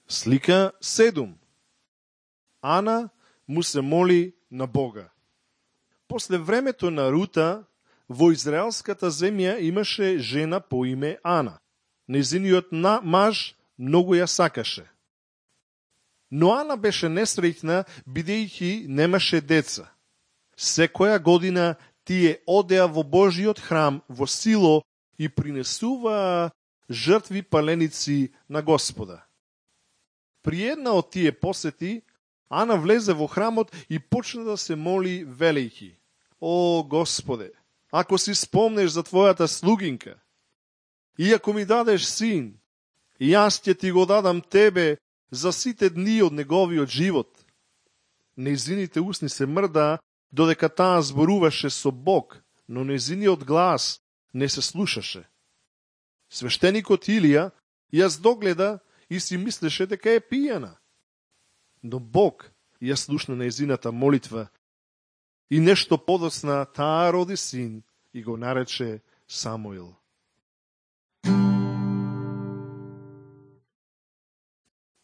Слика 7. Ана му се моли на Бога. После времето на Рута, во израелската земја имаше жена по име Ана. Незиниот маж многу ја сакаше. Но Ана беше несреќна, бидејќи немаше деца. Секоја година тие одеа во Божиот храм во Сило и принесуваа жртви паленици на Господа. При една од тие посети, Ана влезе во храмот и почна да се моли велејќи: О, Господе, ако си спомнеш за твојата слугинка, и ако ми дадеш син, јас ќе ти го дадам тебе за сите дни од неговиот живот. Незините усни се мрда, додека таа зборуваше со Бог, но незиниот глас не се слушаше. Свештеникот Илија јас догледа и си мислеше дека е пијана. Но Бог ја слушна незината молитва и нешто подоцна таа роди син и го нарече Самуил.